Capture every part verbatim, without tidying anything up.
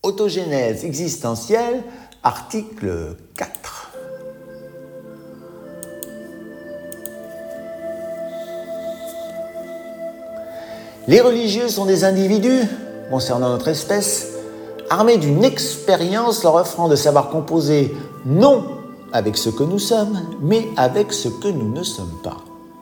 Autogénèse existentielle, article quatre. Les religieux sont des individus, concernant notre espèce, armés d'une expérience leur offrant de savoir composer non avec ce que nous sommes, mais avec ce que nous ne sommes pas.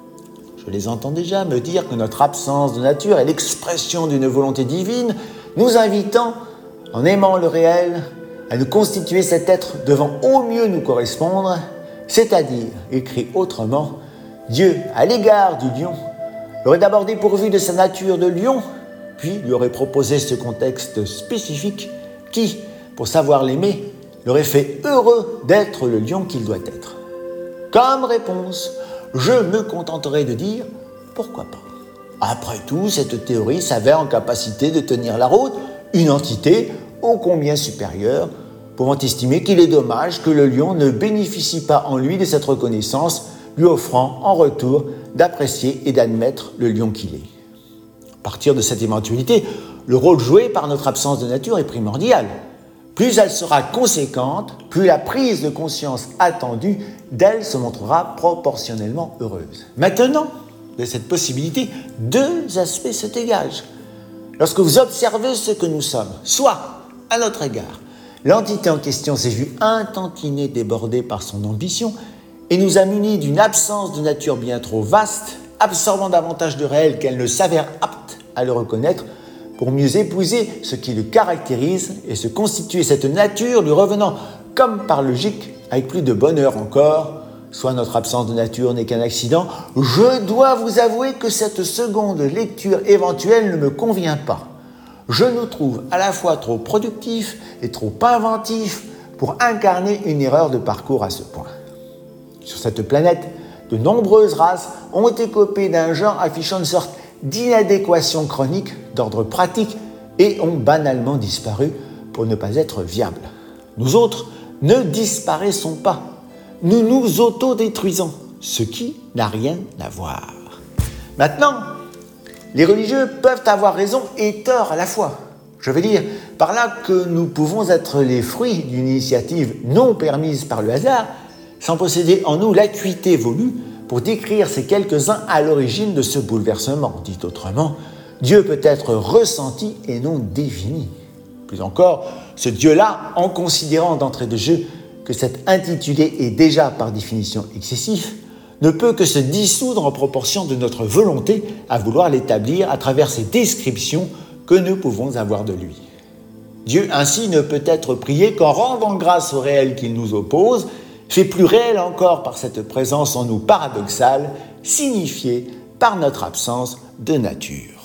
Je les entends déjà me dire que notre absence de nature est l'expression d'une volonté divine, nous invitant, en aimant le réel, à nous constituer cet être devant au mieux nous correspondre, c'est-à-dire, écrit autrement, Dieu, à l'égard du lion, l'aurait d'abord dépourvu de sa nature de lion, puis lui aurait proposé ce contexte spécifique qui, pour savoir l'aimer, l'aurait fait heureux d'être le lion qu'il doit être. Comme réponse, je me contenterai de dire « pourquoi pas ?» Après tout, cette théorie s'avère en capacité de tenir la route, une entité ô combien supérieure, pouvant estimer qu'il est dommage que le lion ne bénéficie pas en lui de cette reconnaissance, lui offrant en retour d'apprécier et d'admettre le lion qu'il est. À partir de cette éventualité, le rôle joué par notre absence de nature est primordial. Plus elle sera conséquente, plus la prise de conscience attendue d'elle se montrera proportionnellement heureuse. Maintenant, de cette possibilité, deux aspects se dégagent. Lorsque vous observez ce que nous sommes, soit à notre égard, l'entité en question s'est vue intantinée, débordée par son ambition et nous a munis d'une absence de nature bien trop vaste, absorbant davantage de réel qu'elle ne s'avère apte à le reconnaître pour mieux épouser ce qui le caractérise et se constituer cette nature lui revenant comme par logique avec plus de bonheur encore, soit notre absence de nature n'est qu'un accident, je dois vous avouer que cette seconde lecture éventuelle ne me convient pas. Je nous trouve à la fois trop productifs et trop inventifs pour incarner une erreur de parcours à ce point. Sur cette planète, de nombreuses races ont écopé d'un genre affichant une sorte d'inadéquation chronique d'ordre pratique et ont banalement disparu pour ne pas être viables. Nous autres ne disparaissons pas. Nous nous autodétruisons, ce qui n'a rien à voir. Maintenant, les religieux peuvent avoir raison et tort à la fois. Je veux dire par là que nous pouvons être les fruits d'une initiative non permise par le hasard, sans posséder en nous l'acuité voulue pour décrire ces quelques-uns à l'origine de ce bouleversement. Dit autrement, Dieu peut être ressenti et non défini. Plus encore, ce Dieu-là, en considérant d'entrée de jeu que cet intitulé est déjà par définition excessif, ne peut que se dissoudre en proportion de notre volonté à vouloir l'établir à travers ces descriptions que nous pouvons avoir de lui. Dieu ainsi ne peut être prié qu'en rendant grâce au réel qu'il nous oppose, fait plus réel encore par cette présence en nous paradoxale, signifiée par notre absence de nature.